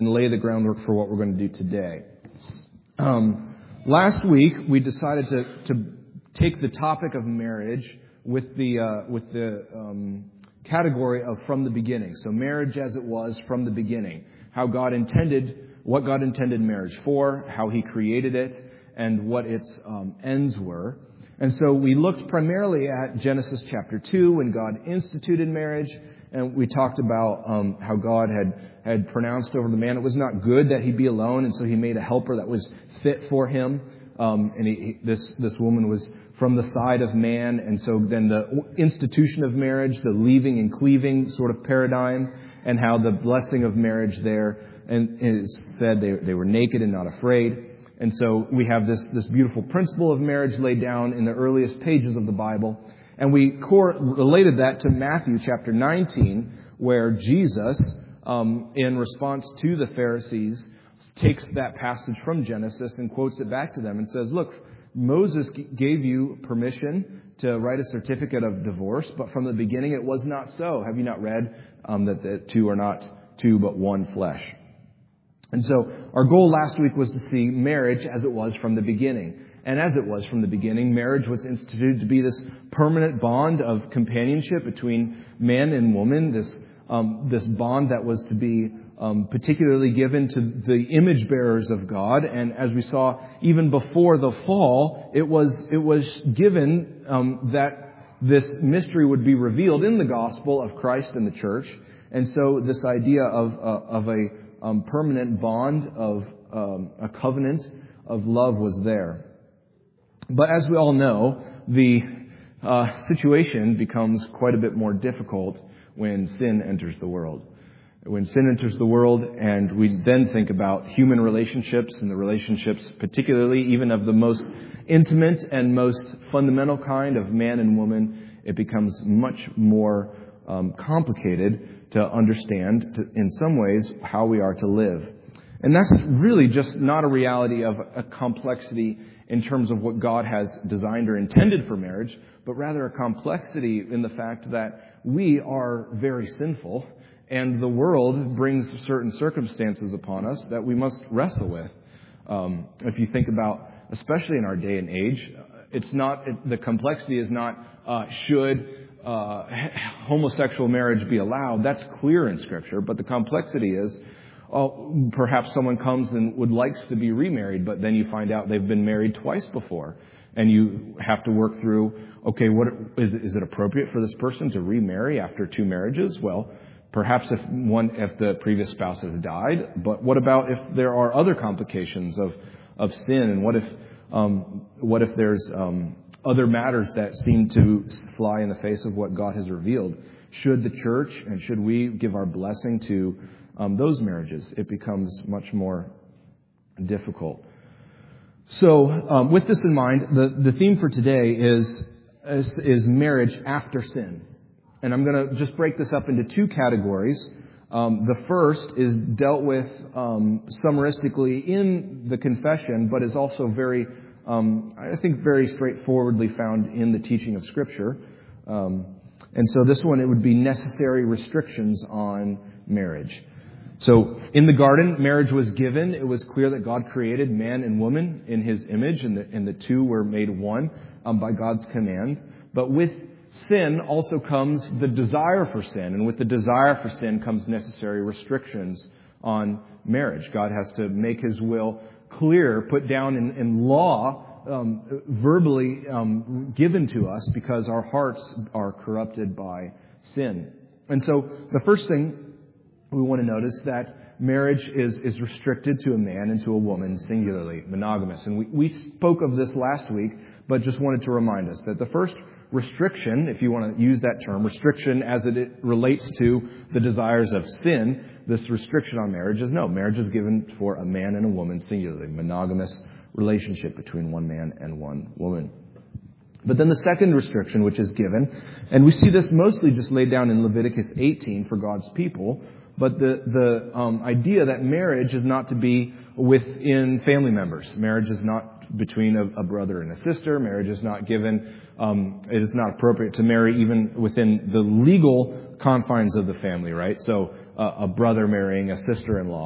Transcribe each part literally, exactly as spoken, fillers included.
and lay the groundwork for what we're going to do today. Um, last week, we decided to, to take the topic of marriage with the uh, with the um, category of from the beginning. So marriage as it was from the beginning. How God intended, what God intended marriage for, how He created it, and what its um, ends were. And so we looked primarily at Genesis chapter two, when God instituted marriage. And we talked about um, how God had, had pronounced over the man it was not good that he be alone, and so He made a helper that was fit for him. Um, and he, he, this this woman was from the side of man, and so then the institution of marriage, the leaving and cleaving sort of paradigm, and how the blessing of marriage there, and it said they they were naked and not afraid. And so we have this this beautiful principle of marriage laid down in the earliest pages of the Bible. And we cor- related that to Matthew chapter nineteen, where Jesus, um, in response to the Pharisees, takes that passage from Genesis and quotes it back to them and says, look, Moses g- gave you permission to write a certificate of divorce, but from the beginning it was not so. Have you not read um, that the two are not two but one flesh? And so our goal last week was to see marriage as it was from the beginning. And as it was from the beginning, marriage was instituted to be this permanent bond of companionship between man and woman, this um, this bond that was to be um, particularly given to the image bearers of God. And as we saw, even before the fall, it was it was given um, that this mystery would be revealed in the gospel of Christ and the church. And so this idea of uh, of a um, permanent bond of um, a covenant of love was there. But as we all know, the uh, situation becomes quite a bit more difficult when sin enters the world. When sin enters the world, and we then think about human relationships, and the relationships particularly even of the most intimate and most fundamental kind of man and woman, it becomes much more um, complicated to understand, to, in some ways, how we are to live. And that's really just not a reality of a complexity in terms of what God has designed or intended for marriage, but rather a complexity in the fact that we are very sinful, and the world brings certain circumstances upon us that we must wrestle with. Um, if you think about, especially in our day and age, it's not it, the complexity is not uh, should uh, homosexual marriage be allowed. That's clear in Scripture, but the complexity is, oh, perhaps someone comes and would likes to be remarried, but then you find out they've been married twice before. And you have to work through, okay, what is it, is it appropriate for this person to remarry after two marriages? Well, perhaps if one, if the previous spouse has died, but what about if there are other complications of, of sin? And what if, um, what if there's, um, other matters that seem to fly in the face of what God has revealed? Should the church and should we give our blessing to Um, those marriages? It becomes much more difficult. So, um, with this in mind, the, the theme for today is, is is marriage after sin, and I'm going to just break this up into two categories. Um, the first is dealt with um, summaristically in the confession, but is also very, um, I think, very straightforwardly found in the teaching of Scripture. Um, and so, this one, it would be necessary restrictions on marriage. So in the garden, marriage was given. It was clear that God created man and woman in His image, and the, and the two were made one um, by God's command. But with sin also comes the desire for sin, and with the desire for sin comes necessary restrictions on marriage. God has to make His will clear, put down in, in law, um, verbally um, given to us, because our hearts are corrupted by sin. And so the first thing we want to notice that marriage is, is restricted to a man and to a woman, singularly, monogamous. And we, we spoke of this last week, but just wanted to remind us that the first restriction, if you want to use that term, restriction as it, it relates to the desires of sin, this restriction on marriage is no. Marriage is given for a man and a woman, singularly, monogamous relationship between one man and one woman. But then the second restriction, which is given, and we see this mostly just laid down in Leviticus eighteen for God's people, but the, the um, idea that marriage is not to be within family members. Marriage is not between a, a brother and a sister. Marriage is not given, um, it is not appropriate to marry even within the legal confines of the family, right? So uh, a brother marrying a sister-in-law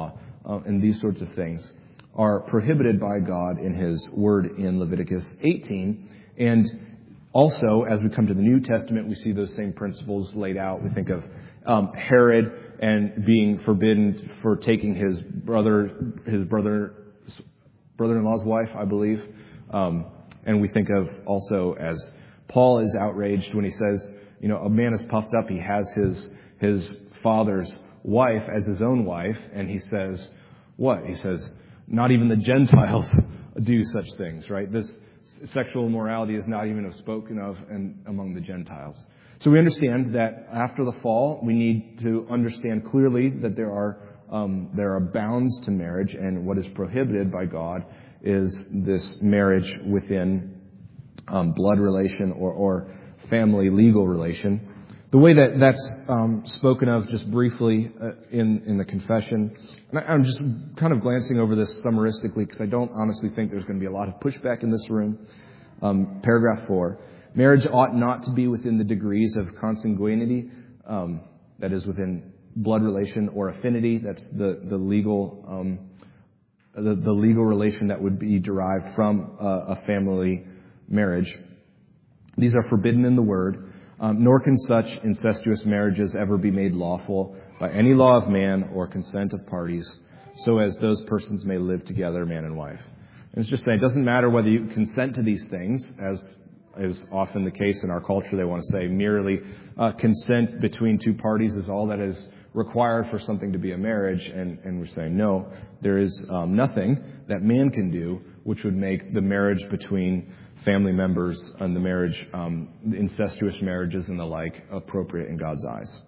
uh, and these sorts of things are prohibited by God in His Word in Leviticus eighteen. And also, as we come to the New Testament, we see those same principles laid out. We think of um, Herod and being forbidden for taking his brother, his brother, brother-in-law's wife, I believe. Um, and we think of also as Paul is outraged when he says, you know, a man is puffed up. He has his his father's wife as his own wife, and he says, what? He says, not even the Gentiles do such things, right? This sexual immorality is not even spoken of in, among the Gentiles. So we understand that after the fall, we need to understand clearly that there are um, there are bounds to marriage, and what is prohibited by God is this marriage within um, blood relation or, or family legal relation. The way that that's um, spoken of just briefly uh, in, in the confession, and I, I'm just kind of glancing over this summaristically because I don't honestly think there's going to be a lot of pushback in this room. Um, paragraph four, marriage ought not to be within the degrees of consanguinity, um, that is within blood relation, or affinity, that's the, the legal um, the, the legal relation that would be derived from uh, a family marriage. These are forbidden in the Word. Um, nor can such incestuous marriages ever be made lawful by any law of man or consent of parties, so as those persons may live together, man and wife. And it's just saying, it doesn't matter whether you consent to these things, as is often the case in our culture. They want to say merely uh, consent between two parties is all that is required for something to be a marriage, and, and we're saying no, there is um, nothing that man can do which would make the marriage between family members and the marriage, um, incestuous marriages and the like, appropriate in God's eyes.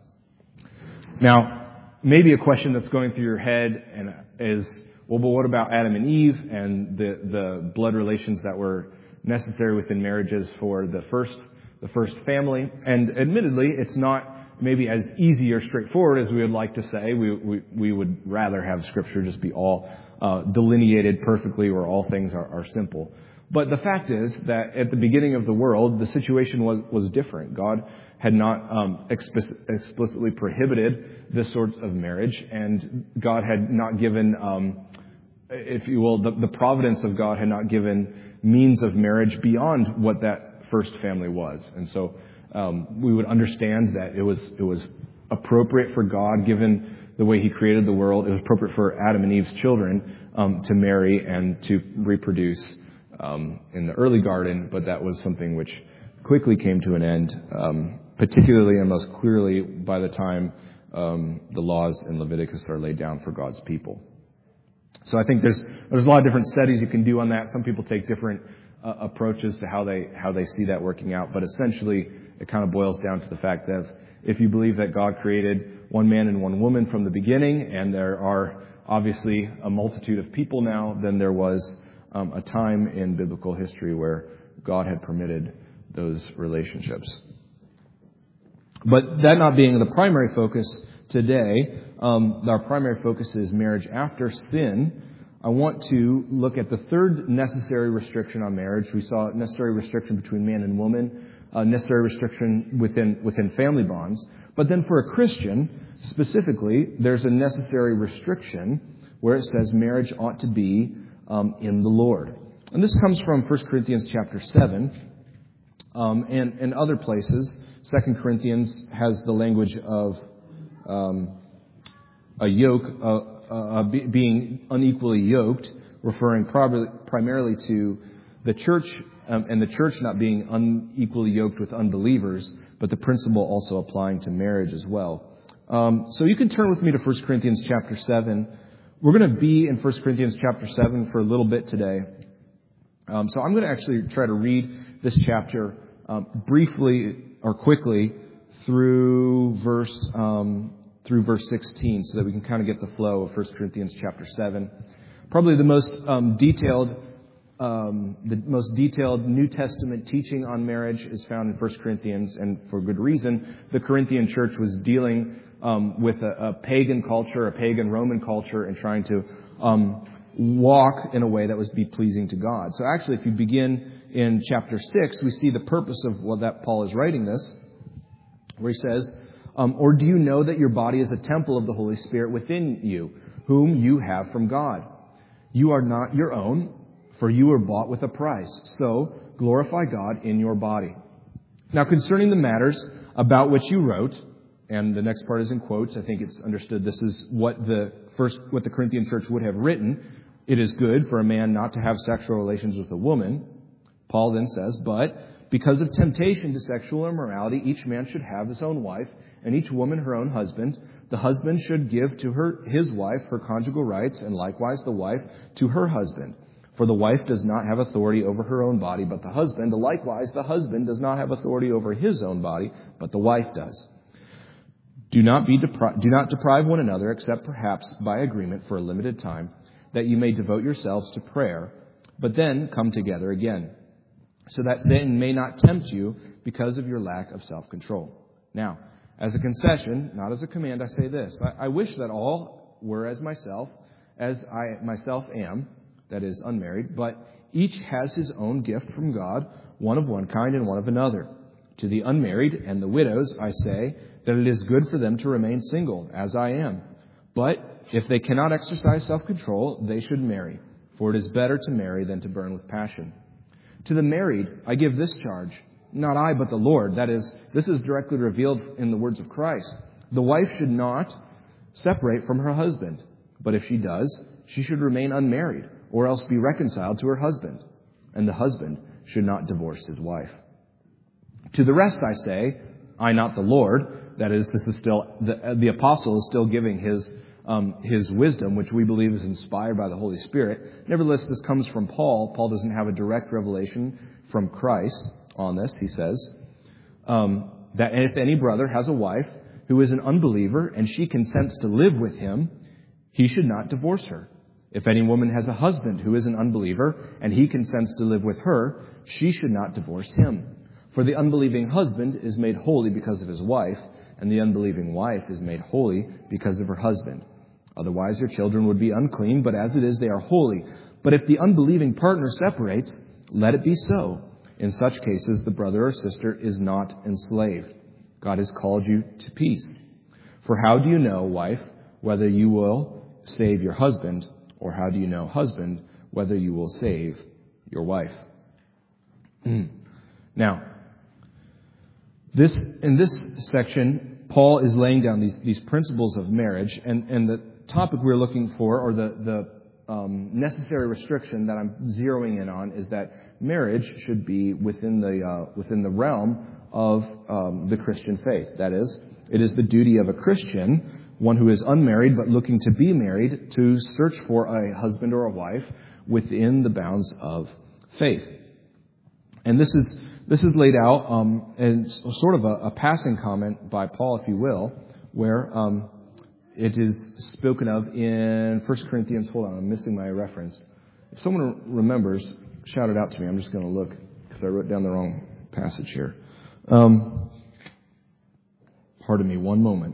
Now, maybe a question that's going through your head and is, well, but what about Adam and Eve and the, the blood relations that were necessary within marriages for the first, the first family? And admittedly, it's not maybe as easy or straightforward as we would like to say. We, we, we would rather have Scripture just be all uh, delineated perfectly where all things are, are simple. But the fact is that at the beginning of the world, the situation was, was different. God had not um, explic- explicitly prohibited this sort of marriage, and God had not given, um, if you will, the, the providence of God had not given means of marriage beyond what that first family was. And so um, we would understand that it was it was appropriate for God, given the way He created the world, it was appropriate for Adam and Eve's children um, to marry and to reproduce Um, in the early garden, but that was something which quickly came to an end, um, particularly and most clearly by the time um, the laws in Leviticus are laid down for God's people. So I think there's there's a lot of different studies you can do on that. Some people take different uh, approaches to how they how they see that working out, but essentially it kind of boils down to the fact that if you believe that God created one man and one woman from the beginning, and there are obviously a multitude of people now, then there was Um, a time in biblical history where God had permitted those relationships. But that not being the primary focus today, um, our primary focus is marriage after sin. I want to look at the third necessary restriction on marriage. We saw necessary restriction between man and woman, uh, necessary restriction within within family bonds. But then for a Christian, specifically, there's a necessary restriction where it says marriage ought to be Um, in the Lord. And this comes from First Corinthians chapter seven um, and, and other places. Second Corinthians has the language of um, a yoke, uh, uh, be, being unequally yoked, referring prob- primarily to the church um, and the church not being unequally yoked with unbelievers, but the principle also applying to marriage as well. Um, so you can turn with me to First Corinthians chapter seven. We're going to be in First Corinthians chapter seven for a little bit today. Um, so I'm going to actually try to read this chapter um, briefly or quickly through verse um, through verse sixteen, so that we can kind of get the flow of First Corinthians chapter seven. Probably the most um, detailed, um, the most detailed New Testament teaching on marriage is found in First Corinthians, and for good reason. The Corinthian church was dealing Um, with a, a pagan culture, a pagan Roman culture, and trying to um, walk in a way that was be pleasing to God. So actually, if you begin in chapter six, we see the purpose of what that Paul is writing this, where he says, um, or do you know that your body is a temple of the Holy Spirit within you, whom you have from God. You are not your own, for you were bought with a price. So glorify God in your body. Now concerning the matters about which you wrote, and the next part is in quotes, I think it's understood this is what the first, what the Corinthian church would have written. It is good for a man not to have sexual relations with a woman. Paul then says, but because of temptation to sexual immorality, each man should have his own wife, and each woman her own husband. The husband should give to her his wife her conjugal rights, and likewise the wife to her husband. For the wife does not have authority over her own body, but the husband. Likewise, the husband does not have authority over his own body, but the wife does. Do not be depri- do not deprive one another, except perhaps by agreement for a limited time, that you may devote yourselves to prayer, but then come together again, so that Satan may not tempt you because of your lack of self-control. Now, as a concession, not as a command, I say this. I, I wish that all were as myself, as I myself am, that is, unmarried, but each has his own gift from God, one of one kind and one of another. To the unmarried and the widows, I say that it is good for them to remain single, as I am. But if they cannot exercise self-control, they should marry, for it is better to marry than to burn with passion. To the married, I give this charge, not I, but the Lord. That is, this is directly revealed in the words of Christ. The wife should not separate from her husband, but if she does, she should remain unmarried, or else be reconciled to her husband. And the husband should not divorce his wife. To the rest I say, I not the Lord. That is, this is still, the, the apostle is still giving his um, his wisdom, which we believe is inspired by the Holy Spirit. Nevertheless, this comes from Paul. Paul doesn't have a direct revelation from Christ on this. He says um, that if any brother has a wife who is an unbeliever and she consents to live with him, he should not divorce her. If any woman has a husband who is an unbeliever and he consents to live with her, she should not divorce him. For the unbelieving husband is made holy because of his wife, and the unbelieving wife is made holy because of her husband. Otherwise your children would be unclean, but as it is they are holy. But if the unbelieving partner separates, let it be so. In such cases the brother or sister is not enslaved. God has called you to peace. For how do you know, wife, whether you will save your husband, or how do you know, husband, whether you will save your wife? Now, this in this section, Paul is laying down these, these principles of marriage, and, and the topic we're looking for, or the, the um, necessary restriction that I'm zeroing in on, is that marriage should be within the uh, within the realm of um, the Christian faith. That is, it is the duty of a Christian, one who is unmarried but looking to be married, to search for a husband or a wife within the bounds of faith. And this is this is laid out um, in sort of a, a passing comment by Paul, if you will, where um, it is spoken of in First Corinthians. Hold on, I'm missing my reference. If someone remembers, shout it out to me. I'm just going to look because I wrote down the wrong passage here. Um, pardon me, one moment.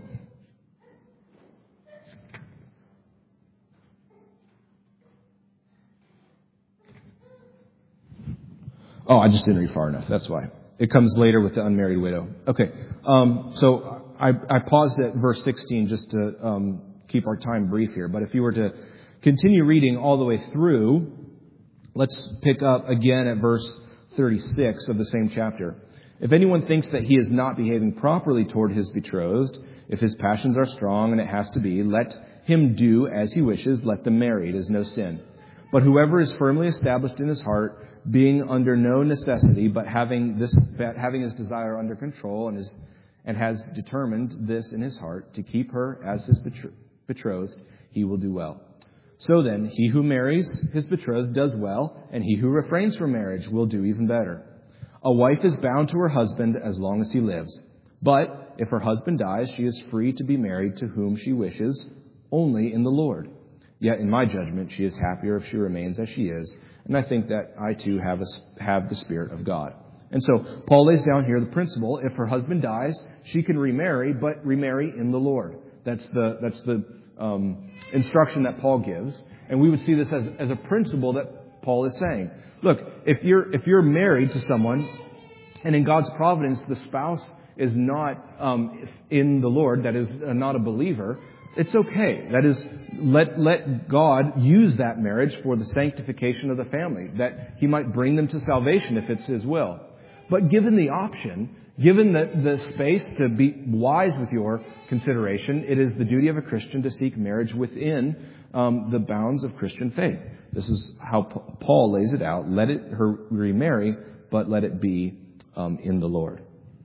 Oh, I just didn't read far enough. That's why. It comes later with the unmarried widow. Okay. Um, so I, I paused at verse sixteen just to um, keep our time brief here. But if you were to continue reading all the way through, let's pick up again at verse thirty-six of the same chapter. If anyone thinks that he is not behaving properly toward his betrothed, if his passions are strong, and it has to be, let him do as he wishes. Let them marry. It is no sin. But whoever is firmly established in his heart, being under no necessity, but having this, having his desire under control, and is, and has determined this in his heart to keep her as his betrothed, he will do well. So then, he who marries his betrothed does well, and he who refrains from marriage will do even better. A wife is bound to her husband as long as he lives. But if her husband dies, she is free to be married to whom she wishes, only in the Lord. Yet, in my judgment, she is happier if she remains as she is. And I think that I, too, have a, have the Spirit of God. And so, Paul lays down here the principle, if her husband dies, she can remarry, but remarry in the Lord. That's the, that's the um, instruction that Paul gives. And we would see this as, as a principle that Paul is saying. Look, if you're, if you're married to someone, and in God's providence, the spouse is not um, in the Lord, that is uh, not a believer, It's okay. That is, let, let God use that marriage for the sanctification of the family, that He might bring them to salvation if it's His will. But given the option, given the, the space to be wise with your consideration, it is the duty of a Christian to seek marriage within um, the bounds of Christian faith. This is how P- Paul lays it out. Let it her remarry, but let it be um, in the Lord.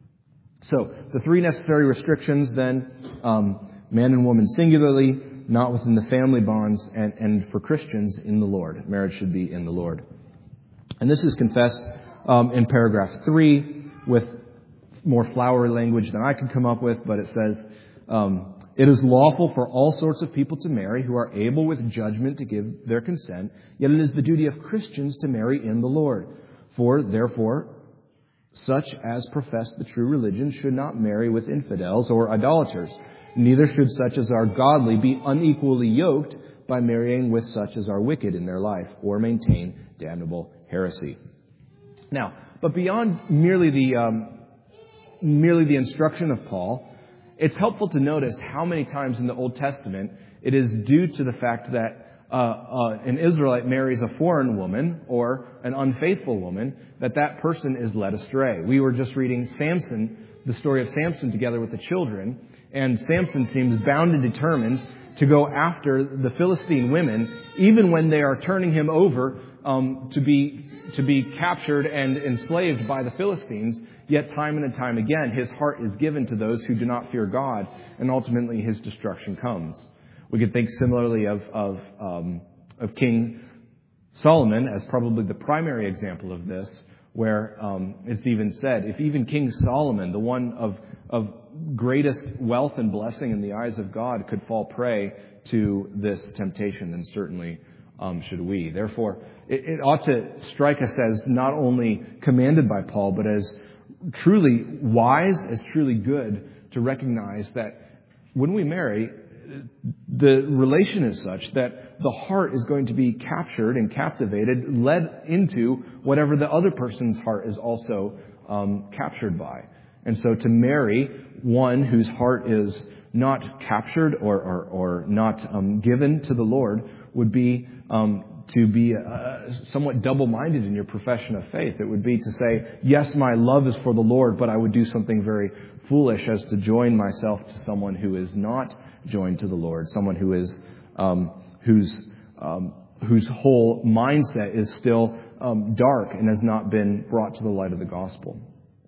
So, the three necessary restrictions then, um, man and woman singularly, not within the family bonds, and, and for Christians in the Lord. Marriage should be in the Lord. And this is confessed um, in paragraph three with more flowery language than I could come up with, but it says, um, it is lawful for all sorts of people to marry who are able with judgment to give their consent, yet it is the duty of Christians to marry in the Lord. For, therefore, such as profess the true religion should not marry with infidels or idolaters. Neither should such as are godly be unequally yoked by marrying with such as are wicked in their life or maintain damnable heresy. Now, but beyond merely the um, merely the instruction of Paul, it's helpful to notice how many times in the Old Testament it is due to the fact that uh, uh, an Israelite marries a foreign woman or an unfaithful woman, that that person is led astray. We were just reading Samson, the story of Samson together with the children, and Samson seems bound and determined to go after the Philistine women, even when they are turning him over um, to be to be captured and enslaved by the Philistines. Yet time and time again, his heart is given to those who do not fear God, and ultimately his destruction comes. We could think similarly of of, um, of King Solomon as probably the primary example of this, where um, it's even said, if even King Solomon, the one of of greatest wealth and blessing in the eyes of God, could fall prey to this temptation, then certainly um, should we. Therefore, it, it ought to strike us as not only commanded by Paul, but as truly wise, as truly good to recognize that when we marry, the relation is such that the heart is going to be captured and captivated, led into whatever the other person's heart is also um, captured by. And so to marry one whose heart is not captured or, or, or not um, given to the Lord would be um, to be uh, somewhat double-minded in your profession of faith. It would be to say, yes, my love is for the Lord, but I would do something very foolish as to join myself to someone who is not joined to the Lord, someone who is um, whose um, whose whole mindset is still um, dark and has not been brought to the light of the gospel.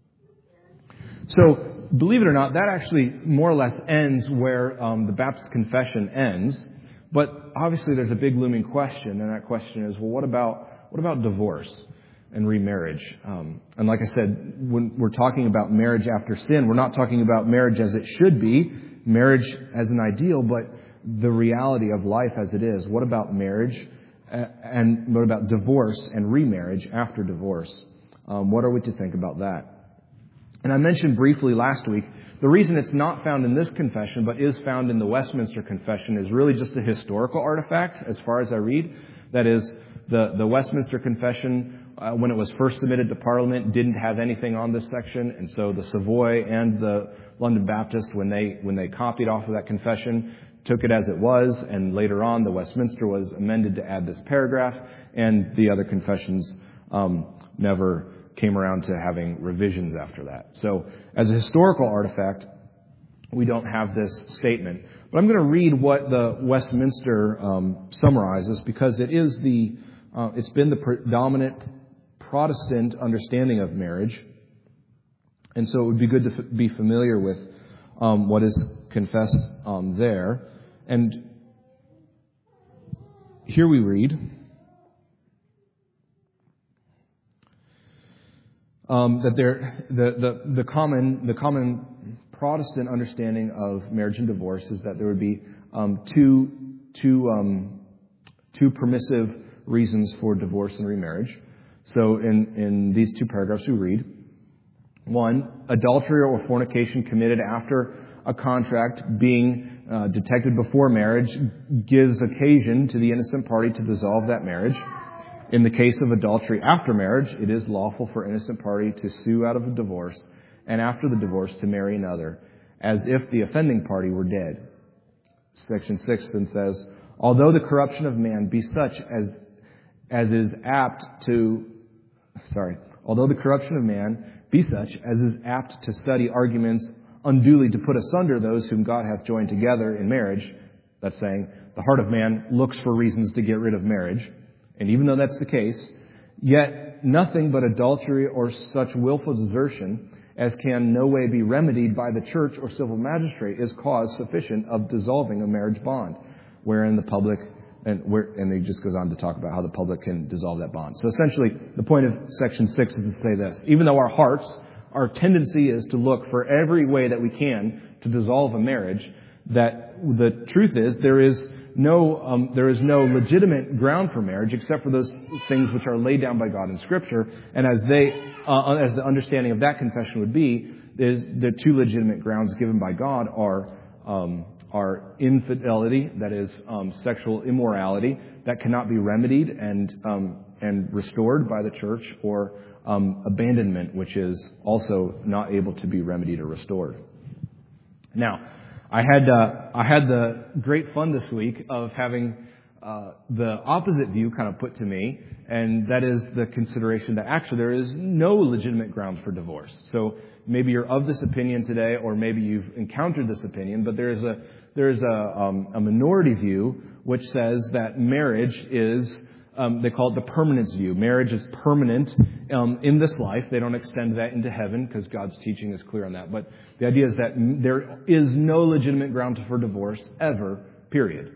So, believe it or not, that actually more or less ends where um, the Baptist confession ends. But obviously, there's a big looming question, and that question is, well, what about what about divorce and remarriage? Um, and like I said, when we're talking about marriage after sin, we're not talking about marriage as it should be, marriage as an ideal, but the reality of life as it is. What about marriage, and what about divorce and remarriage after divorce? Um, what are we to think about that? And I mentioned briefly last week, the reason it's not found in this confession, but is found in the Westminster Confession, is really just a historical artifact, as far as I read. That is, the, the Westminster Confession, uh, when it was first submitted to Parliament, didn't have anything on this section, and so the Savoy and the London Baptist, when they when they copied off of that confession, took it as it was, and later on, the Westminster was amended to add this paragraph, and the other confessions um, never came around to having revisions after that. So, as a historical artifact, we don't have this statement. But I'm going to read what the Westminster um, summarizes, because it is the uh, it's been the predominant Protestant understanding of marriage, and so it would be good to f- be familiar with um, what is confessed um, there. And here we read, Um, that there, the, the, the common, the common Protestant understanding of marriage and divorce is that there would be um, two, two, um, two permissive reasons for divorce and remarriage. So, in, in these two paragraphs, we read: one, adultery or fornication committed after a contract being uh, detected before marriage gives occasion to the innocent party to dissolve that marriage. In the case of adultery after marriage, it is lawful for innocent party to sue out of a divorce, and after the divorce to marry another, as if the offending party were dead. section six then says, although the corruption of man be such as as is apt to, sorry, although the corruption of man be such as is apt to study arguments unduly to put asunder those whom God hath joined together in marriage, that's saying the heart of man looks for reasons to get rid of marriage, and even though that's the case, yet nothing but adultery or such willful desertion as can no way be remedied by the church or civil magistrate is cause sufficient of dissolving a marriage bond, wherein the public, and where, and he just goes on to talk about how the public can dissolve that bond. So essentially, the point of section six is to say this: even though our hearts, our tendency is to look for every way that we can to dissolve a marriage, that the truth is there is no um, there is no legitimate ground for marriage except for those things which are laid down by God in Scripture. And as they, uh, as the understanding of that confession would be, is the two legitimate grounds given by God are um, are infidelity, that is um, sexual immorality that cannot be remedied and um, and restored by the church, or um, abandonment, which is also not able to be remedied or restored. Now, I had uh, I had the great fun this week of having uh, the opposite view kind of put to me, and that is the consideration that actually there is no legitimate grounds for divorce. So maybe you're of this opinion today, or maybe you've encountered this opinion, but there is a there is a, um, a minority view which says that marriage is, um, they call it the permanence view. Marriage is permanent um, in this life. They don't extend that into heaven because God's teaching is clear on that. But the idea is that there is no legitimate ground for divorce ever, period.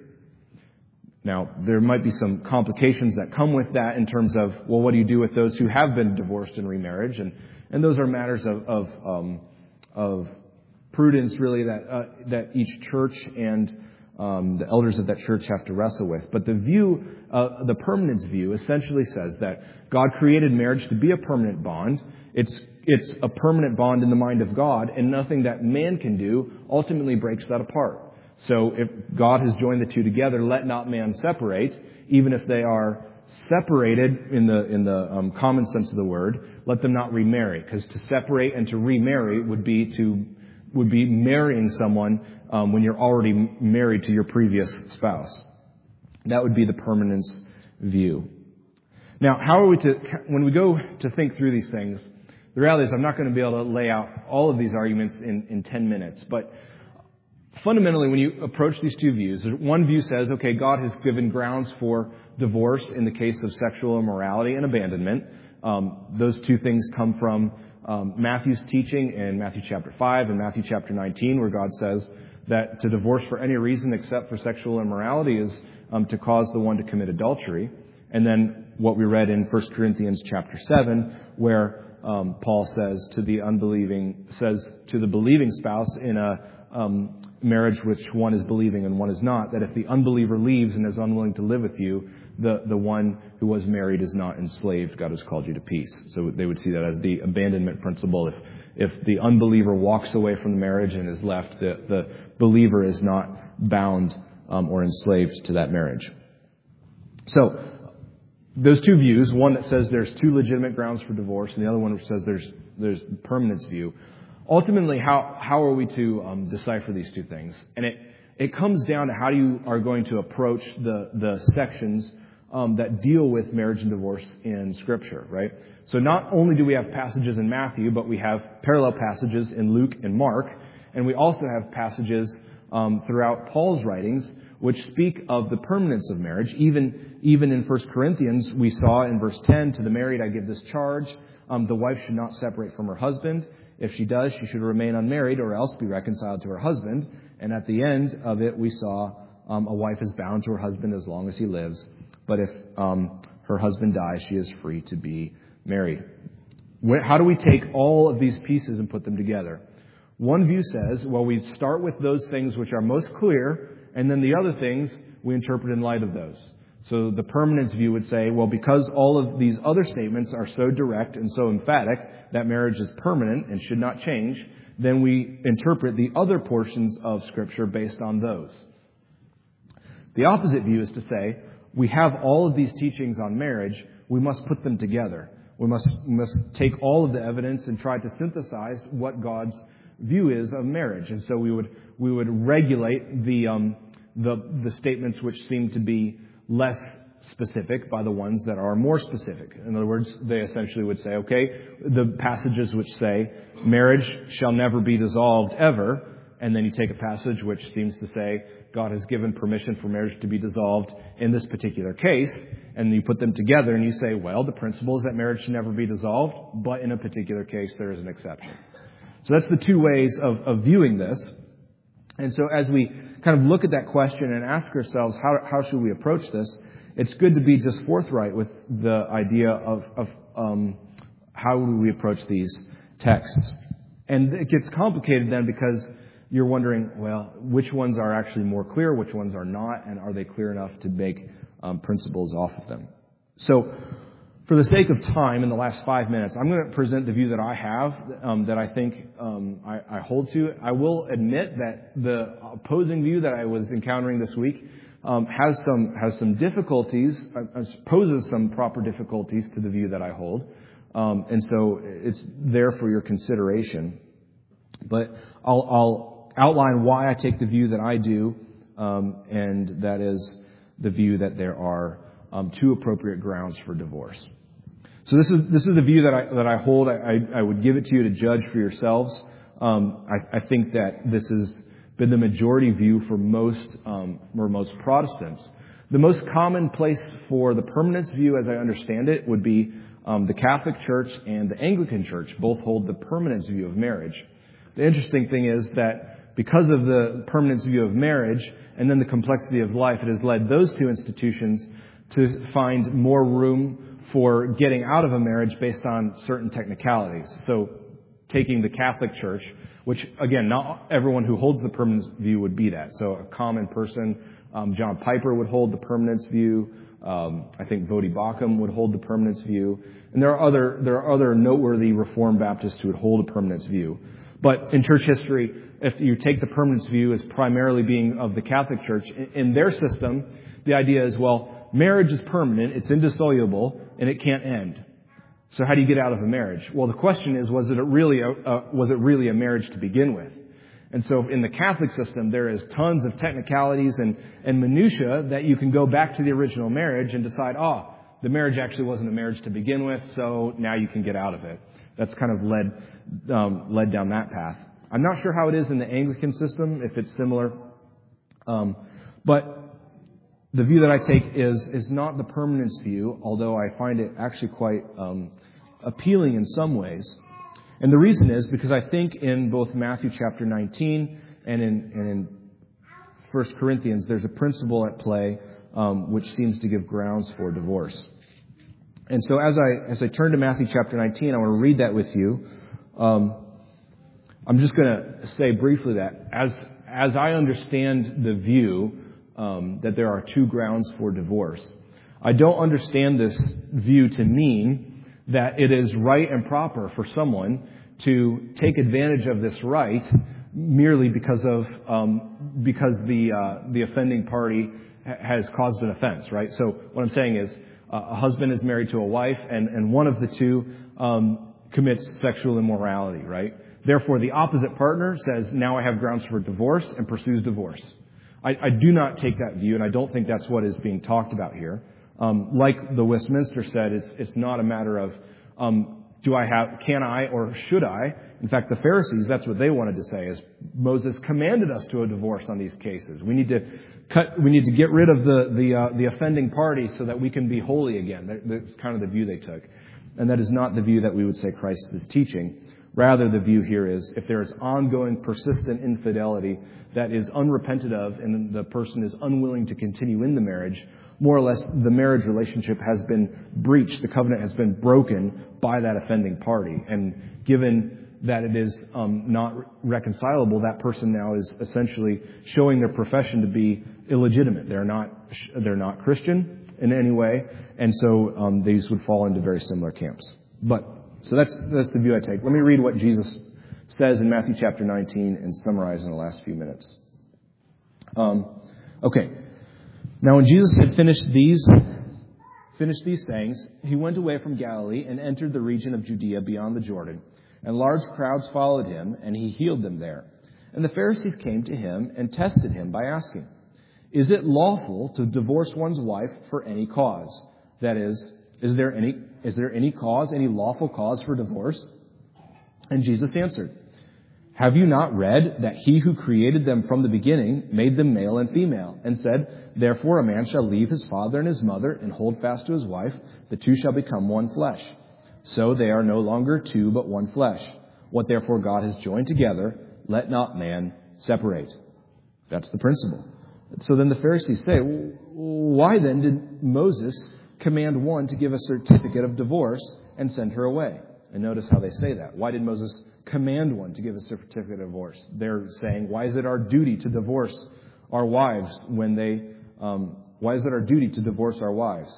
Now, there might be some complications that come with that in terms of, well, what do you do with those who have been divorced in remarriage? And and those are matters of of, um, of prudence, really, that uh, that each church and um, the elders of that church have to wrestle with. But the view, uh, the permanence view, essentially says that God created marriage to be a permanent bond. It's it's a permanent bond in the mind of God, and nothing that man can do ultimately breaks that apart. So if God has joined the two together, let not man separate, even if they are separated in the in the um, common sense of the word, let them not remarry, because to separate and to remarry would be to would be marrying someone um, when you're already married to your previous spouse. That would be the permanence view. Now, how are we to, when we go to think through these things, the reality is I'm not going to be able to lay out all of these arguments in, in ten minutes, but fundamentally, when you approach these two views, one view says, okay, God has given grounds for divorce in the case of sexual immorality and abandonment. Um, those two things come from um, Matthew's teaching in Matthew chapter five and Matthew chapter nineteen, where God says that to divorce for any reason except for sexual immorality is um, to cause the one to commit adultery. And then what we read in First Corinthians chapter seven, where um, Paul says to the unbelieving, says to the believing spouse in a um, marriage which one is believing and one is not, that if the unbeliever leaves and is unwilling to live with you, the, the one who was married is not enslaved. God has called you to peace. So they would see that as the abandonment principle. If if the unbeliever walks away from the marriage and is left, the, the believer is not bound um, or enslaved to that marriage. So those two views, one that says there's two legitimate grounds for divorce and the other one which says there's there's permanence view. Ultimately, how how are we to um, decipher these two things? And it it comes down to how you are going to approach the the sections um, that deal with marriage and divorce in Scripture, right? So not only do we have passages in Matthew, but we have parallel passages in Luke and Mark, and we also have passages um, throughout Paul's writings which speak of the permanence of marriage. Even even in First Corinthians, we saw in verse ten, to the married I give this charge: um, the wife should not separate from her husband. If she does, she should remain unmarried or else be reconciled to her husband. And at the end of it, we saw um, a wife is bound to her husband as long as he lives. But if um, her husband dies, she is free to be married. How do we take all of these pieces and put them together? One view says, well, we start with those things which are most clear, and then the other things we interpret in light of those. So the permanence view would say, well, because all of these other statements are so direct and so emphatic that marriage is permanent and should not change, then we interpret the other portions of Scripture based on those. The opposite view is to say, we have all of these teachings on marriage, we must put them together. We must, we must take all of the evidence and try to synthesize what God's view is of marriage. And so we would we would regulate the um, the the statements which seem to be less specific by the ones that are more specific. In other words, they essentially would say, okay, the passages which say marriage shall never be dissolved ever, and then you take a passage which seems to say God has given permission for marriage to be dissolved in this particular case, and you put them together and you say, well, the principle is that marriage should never be dissolved, but in a particular case there is an exception. So that's the two ways of, of viewing this. And so as we kind of look at that question and ask ourselves, how, how should we approach this? It's good to be just forthright with the idea of, of um, how do we approach these texts. And it gets complicated then because you're wondering, well, which ones are actually more clear, which ones are not, and are they clear enough to make um, principles off of them? So for the sake of time, in the last five minutes, I'm going to present the view that I have, um, that I think um, I, I hold to. I will admit that the opposing view that I was encountering this week Um, has some has some difficulties, uh, poses some proper difficulties to the view that I hold, um, and so it's there for your consideration. But I'll, I'll outline why I take the view that I do, um, and that is the view that there are um, two appropriate grounds for divorce. So this is this is the view that I that I hold. I, I, I would give it to you to judge for yourselves. Um, I, I think that this is been the majority view for most um, or most Protestants. The most common place for the permanence view, as I understand it, would be um, the Catholic Church and the Anglican Church. Both hold the permanence view of marriage. The interesting thing is that because of the permanence view of marriage and then the complexity of life, it has led those two institutions to find more room for getting out of a marriage based on certain technicalities. So taking the Catholic Church, which, again, not everyone who holds the permanence view would be that. So a common person, um, John Piper would hold the permanence view. Um, I think Voddie Baucham would hold the permanence view. And there are other there are other noteworthy Reformed Baptists who would hold a permanence view. But in church history, if you take the permanence view as primarily being of the Catholic Church, in, in their system, the idea is, well, marriage is permanent, it's indissoluble, and it can't end. So how do you get out of a marriage? Well, the question is, was it really a, uh, was it really a marriage to begin with? And so in the Catholic system, there is tons of technicalities and, and minutia that you can go back to the original marriage and decide, oh, the marriage actually wasn't a marriage to begin with, so now you can get out of it. That's kind of led um, led down that path. I'm not sure how it is in the Anglican system, if it's similar. Um, but the view that I take is is not the permanence view, although I find it actually quite um, appealing in some ways. And the reason is because I think in both Matthew chapter nineteen and in, and in First Corinthians, there's a principle at play um, which seems to give grounds for divorce. And so as I as I turn to Matthew chapter nineteen, I want to read that with you. Um, I'm just going to say briefly that as as I understand the view um, that there are two grounds for divorce, I don't understand this view to mean that it is right and proper for someone to take advantage of this right merely because of um, because the uh, the offending party ha- has caused an offense, right? So what I'm saying is uh, a husband is married to a wife, and, and one of the two um, commits sexual immorality, right? Therefore, the opposite partner says, now I have grounds for divorce, and pursues divorce. I, I do not take that view, and I don't think that's what is being talked about here. Um, like the Westminster said, it's it's not a matter of um, do I have, can I or should I? In fact, the Pharisees, that's what they wanted to say, is Moses commanded us to a divorce on these cases. We need to cut, we need to get rid of the the uh, the offending party so that we can be holy again. That, that's kind of the view they took, and that is not the view that we would say Christ is teaching. Rather, the view here is if there is ongoing, persistent infidelity that is unrepented of and the person is unwilling to continue in the marriage, more or less the marriage relationship has been breached, the covenant has been broken by that offending party. And given that it is um, not reconcilable, that person now is essentially showing their profession to be illegitimate. They're not they're not Christian in any way, and so um, these would fall into very similar camps. But So that's that's the view I take. Let me read what Jesus says in Matthew chapter nineteen and summarize in the last few minutes. Um, okay. Now when Jesus had finished these finished these sayings, he went away from Galilee and entered the region of Judea beyond the Jordan. And large crowds followed him, and he healed them there. And the Pharisees came to him and tested him by asking, Is it lawful to divorce one's wife for any cause? That is, is there any, is there any cause, any lawful cause for divorce? And Jesus answered, have you not read that he who created them from the beginning made them male and female, and said, therefore a man shall leave his father and his mother and hold fast to his wife, the two shall become one flesh. So they are no longer two, but one flesh. What therefore God has joined together, let not man separate. That's the principle. So then the Pharisees say, why then did Moses command one to give a certificate of divorce and send her away? And notice how they say that. Why did Moses command one to give a certificate of divorce? They're saying, why is it our duty to divorce our wives when they, um, why is it our duty to divorce our wives?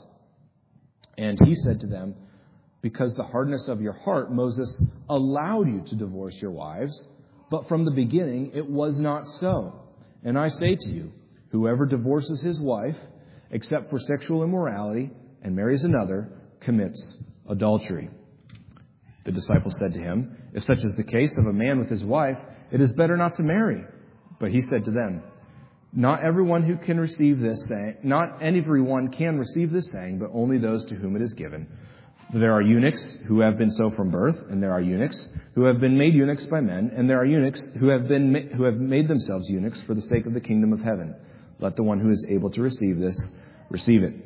And he said to them, because the hardness of your heart, Moses allowed you to divorce your wives, but from the beginning it was not so. And I say to you, whoever divorces his wife, except for sexual immorality, and marries another, commits adultery. The disciples said to him, if such is the case of a man with his wife, it is better not to marry. But he said to them, not everyone who can receive this saying, not everyone can receive this saying, but only those to whom it is given. For there are eunuchs who have been so from birth, and there are eunuchs who have been made eunuchs by men, and there are eunuchs who have been who have made themselves eunuchs for the sake of the kingdom of heaven. Let the one who is able to receive this receive it.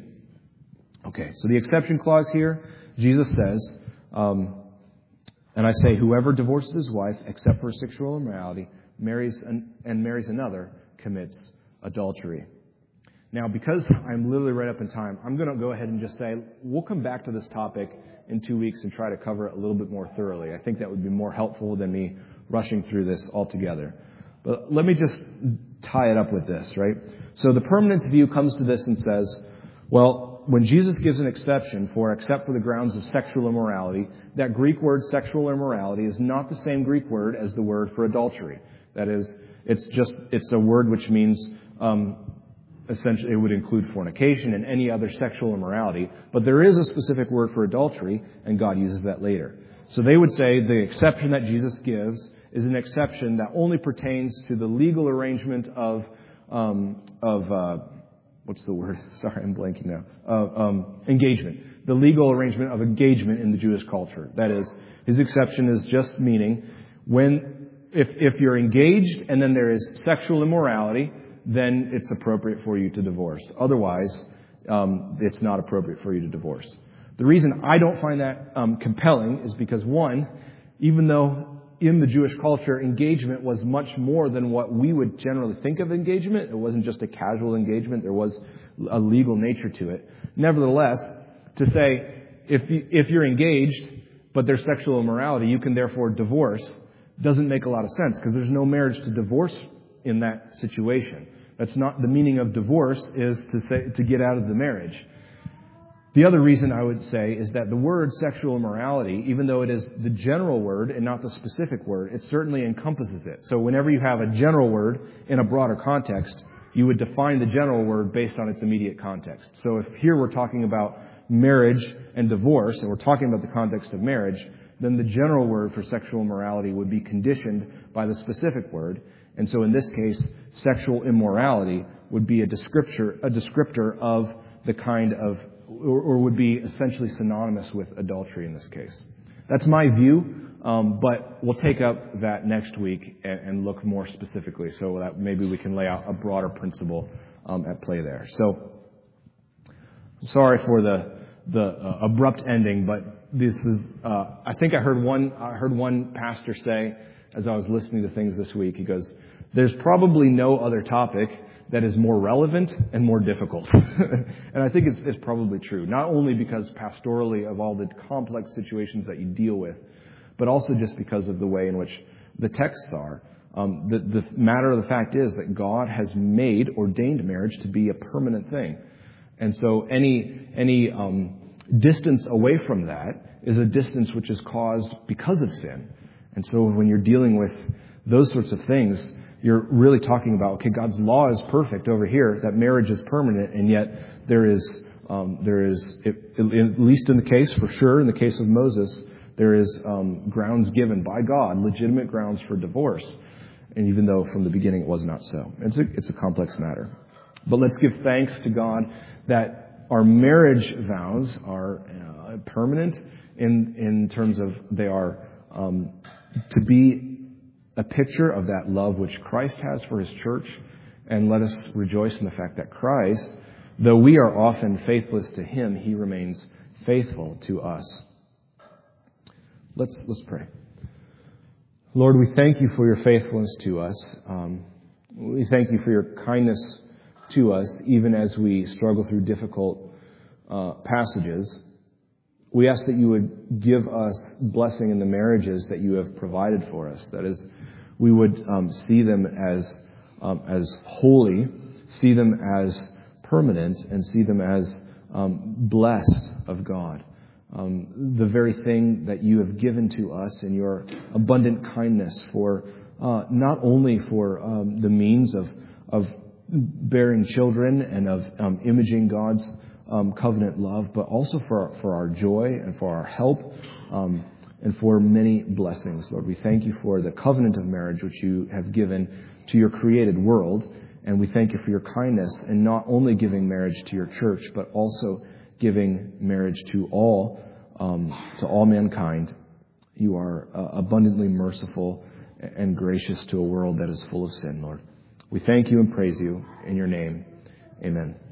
Okay, so the exception clause here, Jesus says, um, and I say, whoever divorces his wife, except for sexual immorality, marries an, and marries another, commits adultery. Now, because I'm literally right up in time, I'm going to go ahead and just say, we'll come back to this topic in two weeks and try to cover it a little bit more thoroughly. I think that would be more helpful than me rushing through this altogether. But let me just tie it up with this, right? So the permanence view comes to this and says, well, when Jesus gives an exception for except for the grounds of sexual immorality, that Greek word sexual immorality is not the same Greek word as the word for adultery. That is, it's just, it's a word which means, um, essentially it would include fornication and any other sexual immorality. But there is a specific word for adultery, and God uses that later. So they would say the exception that Jesus gives is an exception that only pertains to the legal arrangement of, um, of, uh, what's the word? Sorry, I'm blanking now. Uh, um, engagement. The legal arrangement of engagement in the Jewish culture. That is, his exception is just meaning when, if, if you're engaged and then there is sexual immorality, then it's appropriate for you to divorce. Otherwise, um, it's not appropriate for you to divorce. The reason I don't find that um, compelling is because, one, even though in the Jewish culture, engagement was much more than what we would generally think of engagement. It wasn't just a casual engagement. There was a legal nature to it. Nevertheless, to say, if you, if you're engaged, but there's sexual immorality, you can therefore divorce, doesn't make a lot of sense because there's no marriage to divorce in that situation. That's not the meaning of divorce, is to say, to get out of the marriage. The other reason I would say is that the word sexual immorality, even though it is the general word and not the specific word, it certainly encompasses it. So whenever you have a general word in a broader context, you would define the general word based on its immediate context. So if here we're talking about marriage and divorce, and we're talking about the context of marriage, then the general word for sexual immorality would be conditioned by the specific word. And so in this case, sexual immorality would be a descriptor, a descriptor of the kind of Or, or would be essentially synonymous with adultery in this case. That's my view, um, but we'll take up that next week and, and look more specifically so that maybe we can lay out a broader principle um, at play there. So, I'm sorry for the the uh, abrupt ending, but this is. Uh, I think I heard one. I heard one pastor say, as I was listening to things this week, he goes, "There's probably no other topic that is more relevant and more difficult." And I think it's, it's probably true, not only because pastorally of all the complex situations that you deal with, but also just because of the way in which the texts are. Um, the, the matter of the fact is that God has made, ordained marriage to be a permanent thing. And so any, any um, distance away from that is a distance which is caused because of sin. And so when you're dealing with those sorts of things, you're really talking about, okay, God's law is perfect over here, that marriage is permanent, and yet there is, um, there is, it, at least in the case, for sure, in the case of Moses, there is um, grounds given by God, legitimate grounds for divorce, and even though from the beginning it was not so. It's a, it's a complex matter. But let's give thanks to God that our marriage vows are uh, permanent in, in terms of they are um, to be a picture of that love which Christ has for His church. And let us rejoice in the fact that Christ, though we are often faithless to Him, He remains faithful to us. Let's, let's pray. Lord, we thank You for Your faithfulness to us. Um, we thank You for Your kindness to us, even as we struggle through difficult uh, passages. We ask that You would give us blessing in the marriages that You have provided for us. That is, we would um, see them as um, as holy, see them as permanent, and see them as um, blessed of God. Um, the very thing that You have given to us in Your abundant kindness for uh, not only for um, the means of of bearing children and of um, imaging God's um, covenant love, but also for for our joy and for our help um, and for many blessings. Lord, we thank You for the covenant of marriage which You have given to Your created world, and we thank You for Your kindness in not only giving marriage to Your church, but also giving marriage to all um, to all mankind. You are uh, abundantly merciful and gracious to a world that is full of sin, Lord. We thank You and praise You in Your name. Amen.